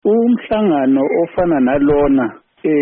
umhlangano ofana nalona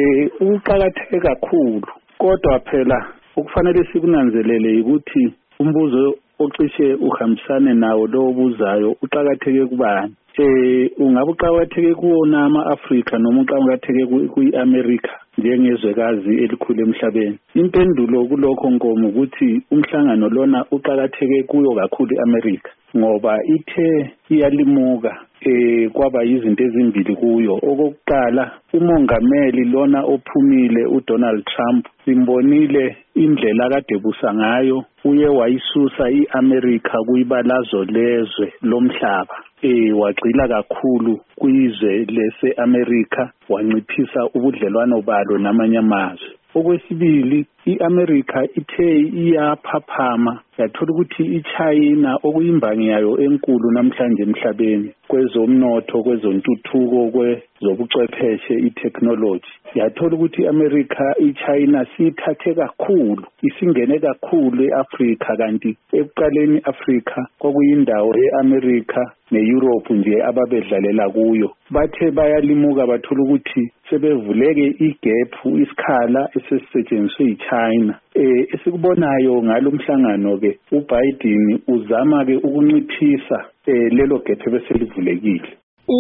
uqakatheke kakhulu, kodwa phela okufanele sikunanzelele ukuthi umbuzo ocishe uhambisane nawo lo obuzayo uqakatheke kubani. Ungabe uqakatheke kuwona ama-Afrika noma uqakatheke kwi-America njengezwekazi elikhulu emhlabeni? Impendulo kulokho Nkomo ukuthi umhlangano lona uqakatheke kuyo kakhulu i-America ngoba ithe iyalimuka kwaba izinto ezimbili kuyo. Okokuqala, umongameli lona ophumile uDonald Trump simbonile indlela kade busa ngayo, uye wayisusa i-America kuyibalazwe lezwe lomhlaba. Wagxila kakhulu kwizwe lese-America, wanciphisa ubudlelwano balo namanye amazwe. Okwesibili, i-America ithe iyaphaphama yathola ukuthi iChina okuyimbangi yayo enkulu namhlanje emhlabeni kwezomnotho, kwezontuthuko, kwezobuchwepheshe, i-technology, yathola ukuthi i-America iChina siyithathe kakhulu, isingene kakhulu e-Africa, kanti ekuqaleni i-Africa kwakuyindawo ye-America ne-Europe nje ababedlalela kuyo. Bathe bayalimuka bathola ukuthi sebevuleke igephu, isikhala esesisetshenziswe yiChina. Esikubonayo ngalo mhlangano ke uBiden uzama ke ukunciphisa lelo gephu beselivulekile.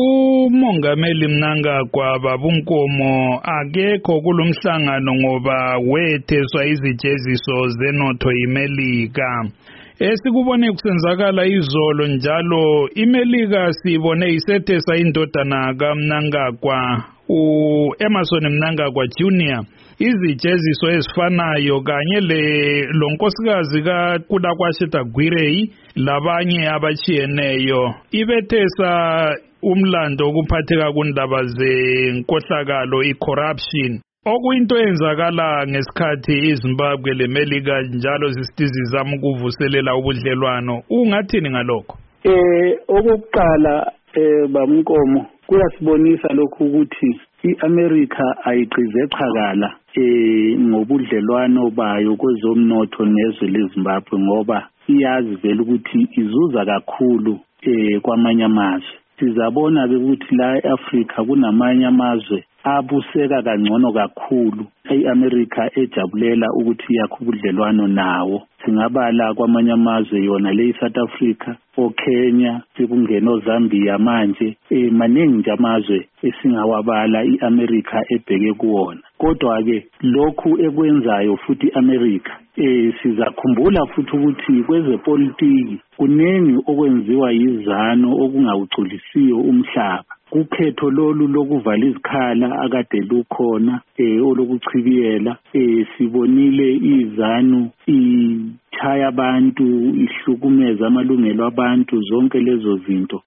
Umongameli Mnangagwa Babunkomo akekho kulomhlangano ngoba wetheswa izijeziso zenotho yiMelika. Esikubone kusenzakala izolo njalo iMelika sibone isethesa indodana kaMnangagwa uEmmerson Mnangagwa Jr. izijeziso ezifanayo kanye lonkosikazi kaKulakwasheta Gwirei labanye abachiyeneyo. Ibethesa umlando okuphatheka kundaba zenkohlakalo i-corruption. Okuyinto eyenzakala ngesikhathi iZimbabwe leMelika njalo zisizama ukuvuselela ubudlelwano. Ungathini ngalokho? Okokuqala Bamnkomo kuyasibonisa lokhu ukuthi i-America ayiqize chakala ngobudlelwano bayo kwezomnotho nezwe leZimbabwe ngoba iyazi vele ukuthi izuza kakhulu kwamanye amazwe. Sizabona ke ukuthi la eAfrica kunamanye amazwe abuseka kangcono kakhulu i-America ejabulela ukuthi yakhe ubudlelwano nawo. Singabala kwamanye amazwe yona le South Africa, oKenya, sekungena Zambia manje, maningi nje amazwe esingawabala i-America ebheke kuwona. Kodwa ke lokhu ekwenzayo futhi i-America sizakhumbula futhi ukuthi kwezepolitiki kuningi okwenziwa yizano okungawugculisiyo umhlaba. Kukhetho lolu lokuvala izikhala akade lukhona olokuchibiyela sibonile izanu ichaya abantu, ihlukumeza amalungelo abantu, zonke lezo zinto